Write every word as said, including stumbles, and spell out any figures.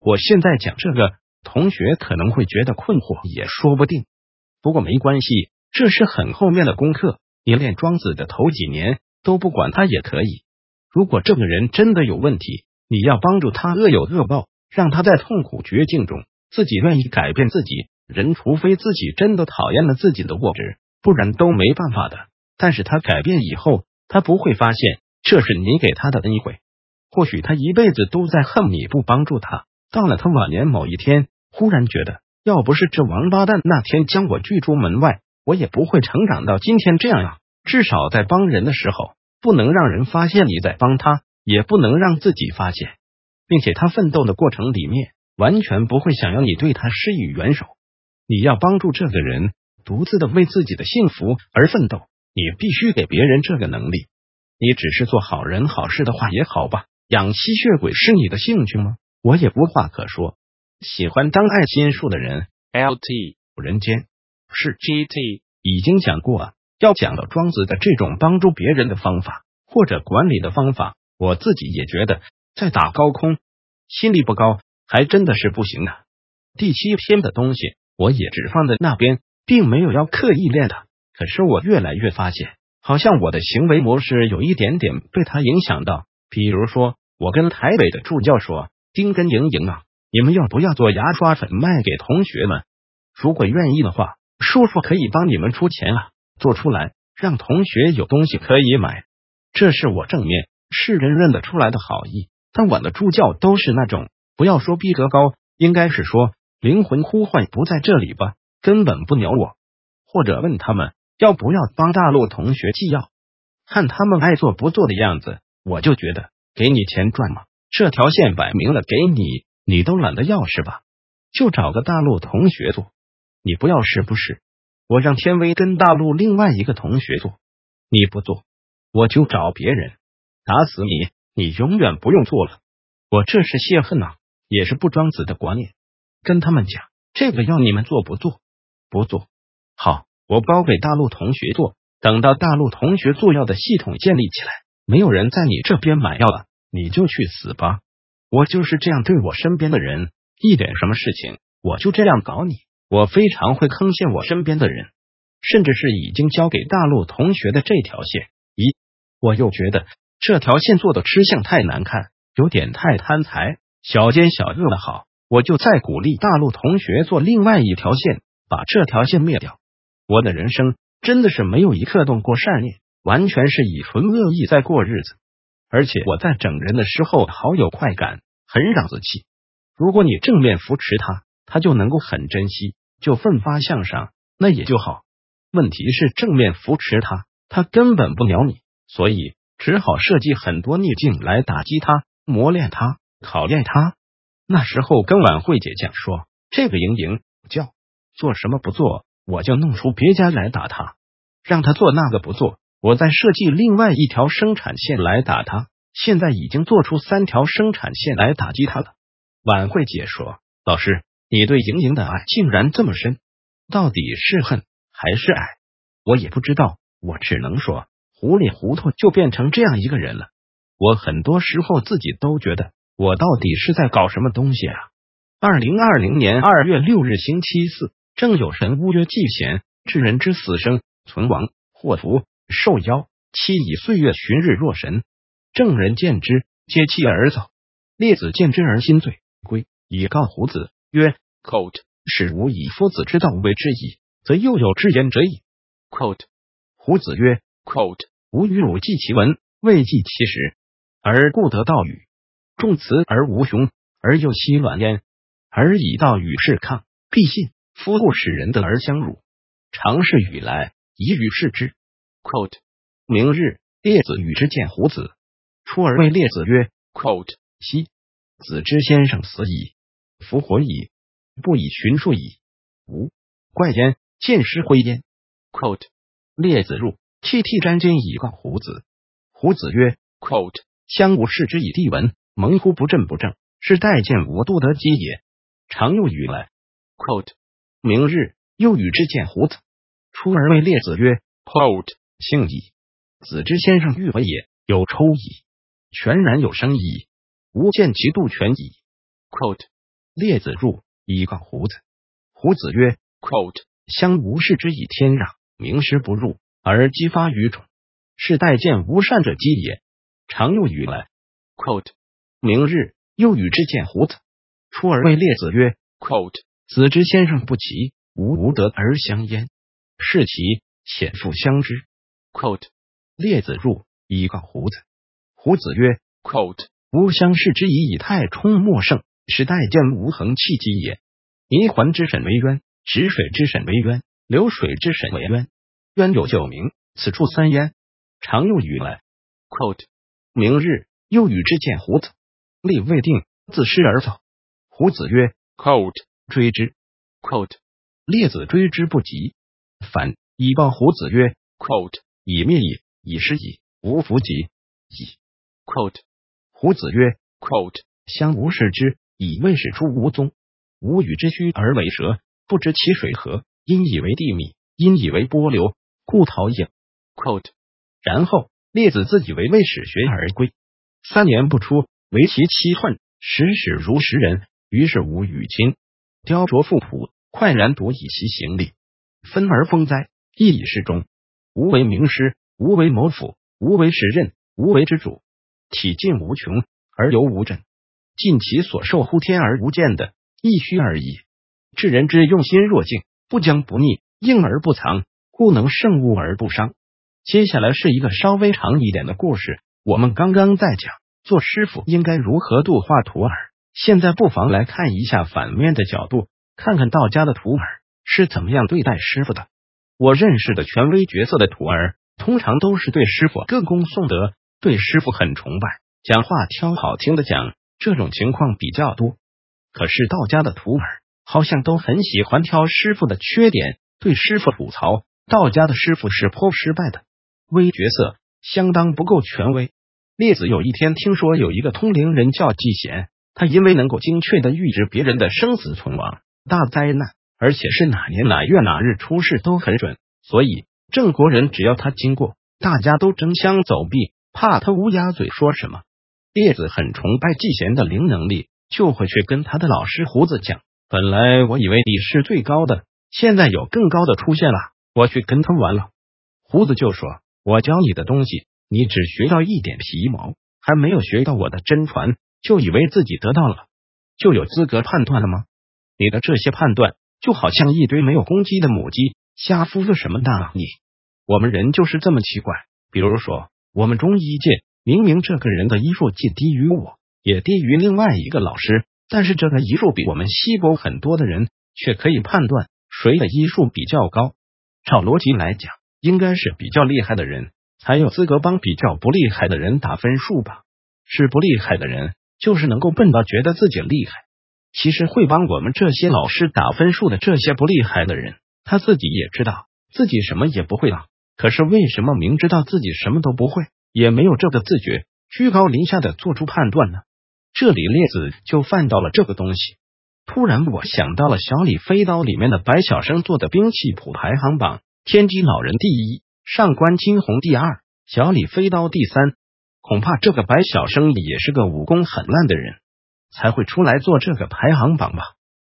我现在讲这个，同学可能会觉得困惑，也说不定。不过没关系，这是很后面的功课，你练庄子的头几年都不管他也可以。如果这个人真的有问题，你要帮助他恶有恶报，让他在痛苦绝境中自己愿意改变自己。人除非自己真的讨厌了自己的物质，不然都没办法的。但是他改变以后，他不会发现这是你给他的恩惠。或许他一辈子都在恨你不帮助他，到了他晚年某一天，忽然觉得要不是这王八蛋那天将我拒出门外，我也不会成长到今天这样啊。至少在帮人的时候，不能让人发现你在帮他，也不能让自己发现，并且他奋斗的过程里面完全不会想要你对他施以援手。你要帮助这个人独自的为自己的幸福而奋斗，你必须给别人这个能力。你只是做好人好事的话也好吧，养吸血鬼是你的兴趣吗？我也无话可说。喜欢当爱心树的人 L T 人间是 G T 已经讲过啊，要讲到庄子的这种帮助别人的方法或者管理的方法，我自己也觉得在打高空，心力不高还真的是不行的。第七篇的东西我也只放在那边，并没有要刻意练它。可是我越来越发现，好像我的行为模式有一点点被它影响到。比如说，我跟台北的助教说，丁跟莹莹啊，你们要不要做牙刷粉卖给同学们？如果愿意的话，叔叔可以帮你们出钱啊，做出来让同学有东西可以买。这是我正面是人认得出来的好意，但我的助教都是那种，不要说逼格高，应该是说灵魂呼唤不在这里吧，根本不鸟我。或者问他们要不要帮大陆同学寄药，看他们爱做不做的样子，我就觉得给你钱赚嘛，这条线摆明了给你，你都懒得要是吧？就找个大陆同学做，你不要是不是？我让天威跟大陆另外一个同学做，你不做，我就找别人，打死你，你永远不用做了。我这是泄恨啊，也是不庄子的观念。跟他们讲，这个要你们做不做？不做。好，我包给大陆同学做，等到大陆同学做药的系统建立起来，没有人在你这边买药了，你就去死吧。我就是这样对我身边的人，一点什么事情我就这样搞你。我非常会坑陷我身边的人，甚至是已经交给大陆同学的这条线。咦，我又觉得这条线做的吃相太难看，有点太贪财，小奸小恶的好，我就再鼓励大陆同学做另外一条线，把这条线灭掉。我的人生真的是没有一刻动过善念，完全是以纯恶意在过日子。而且我在整人的时候好有快感，很让子气。如果你正面扶持他，他就能够很珍惜，就奋发向上，那也就好。问题是正面扶持他，他根本不鸟你，所以只好设计很多逆境来打击他，磨练他，考验他。那时候跟晚会姐讲说，这个莹莹叫做什么不做，我就弄出别家来打他，让他做那个不做，我再设计另外一条生产线来打他。现在已经做出三条生产线来打击他了。晚会姐说，老师，你对莹莹的爱竟然这么深，到底是恨还是爱？我也不知道，我只能说糊里糊涂就变成这样一个人了。我很多时候自己都觉得我到底是在搞什么东西啊。二零二零年二月六日星期四，正有神乌曰祭贤，至人之死生存亡，祸福受夭，期以岁月旬日若神。正人见之，皆弃而走。列子见之而心醉，归以告胡子曰 quote 使吾以夫子之道为之矣，则又有之言者矣。 quote 胡子曰 quote 吾与汝记其文，未记其实，而故得道语。重辞而无雄，而又欺卵焉，而以道与世抗，必信。夫故使人得而相辱，常是与来，宜与视之。 quote 明日，列子与之见胡子，出而谓列子曰 quote 昔子之先生死矣，复活矣，不以寻数矣。吾怪焉，见师徽焉。 quote 列子入，泣涕沾襟以告胡子。胡子曰 quote 相吾视之以地文，蒙乎不正不正，是待见吾多得机也。常又与来 quote 明日，又与之见胡子，出而谓列子曰 quote 幸矣，子之先生欲为也，有抽矣，全然有生矣，吾见其度全矣。 quote 列子入，以告胡子。胡子曰 Quote. 相无视之以天让，明师不入，而激发于众，是待见无善者讥也。常又语来。 Quote. 明日又与之见胡子，出而谓列子曰 Quote. 子之先生不齐，吾无德而相焉，是其且复相知。 Quote. 列子入，以告胡子。胡子曰 Quote. 吾相视之以以太冲莫胜，是待见无恒气机也。泥环之审为渊，止水之审为渊，流水之审为渊。渊有九名，此处三焉。常又语来。 Quote. 明日又与之见胡子，立未定，自师而走。胡子曰 Quote. 追之。 Quote. 列子追之不及，反以报胡子曰 Quote. 以灭矣，以失矣，无弗及矣。 Quote. 胡子曰 Quote. 相无视之，以未始出无踪。吾与之虚而为蛇，不知其水何，因以为地米，因以为波流，故逃也。 Quote. 然后列子自以为未始学而归，三年不出，为其妻恨，时始如时人。于是吾与亲，雕琢覆朴，快然夺以其行礼，分而封哉，亦以示忠。吾为名师，吾为谋府，吾为时任，吾为之主，体尽无穷而犹无震，尽其所受乎天而无见的，亦虚而已。治人之用心若镜，不将不逆，应而不藏，故能胜物而不伤。接下来是一个稍微长一点的故事，我们刚刚在讲做师傅应该如何度化徒儿，现在不妨来看一下反面的角度，看看道家的徒儿是怎么样对待师傅的。我认识的权威角色的徒儿，通常都是对师傅歌功颂德，对师傅很崇拜，讲话挑好听的讲，这种情况比较多。可是道家的徒儿好像都很喜欢挑师傅的缺点，对师傅吐槽。道家的师傅是颇失败的，威角色相当不够权威。列子有一天听说有一个通灵人叫季贤，他因为能够精确的预知别人的生死存亡、大灾难，而且是哪年哪月哪日出事都很准，所以郑国人只要他经过，大家都争相走避，怕他乌鸦嘴说什么。列子很崇拜季贤的灵能力，就会去跟他的老师胡子讲，本来我以为你是最高的，现在有更高的出现了，我去跟他玩了。胡子就说，我教你的东西你只学到一点皮毛，还没有学到我的真传，就以为自己得到了就有资格判断了吗？你的这些判断就好像一堆没有公鸡的母鸡瞎孵个什么大你。我们人就是这么奇怪，比如说我们中医界明明这个人的医术既低于我，也低于另外一个老师，但是这个医术比我们稀薄很多的人却可以判断谁的医术比较高。照逻辑来讲，应该是比较厉害的人才有资格帮比较不厉害的人打分数吧？是不厉害的人就是能够笨到觉得自己厉害。其实会帮我们这些老师打分数的这些不厉害的人，他自己也知道自己什么也不会了，可是为什么明知道自己什么都不会，也没有这个自觉，居高临下的做出判断呢？这里列子就犯到了这个东西。突然我想到了小李飞刀里面的白晓生做的兵器谱排行榜，天机老人第一，上官金鸿第二，小李飞刀第三。恐怕这个白晓生也是个武功很烂的人，才会出来做这个排行榜吧。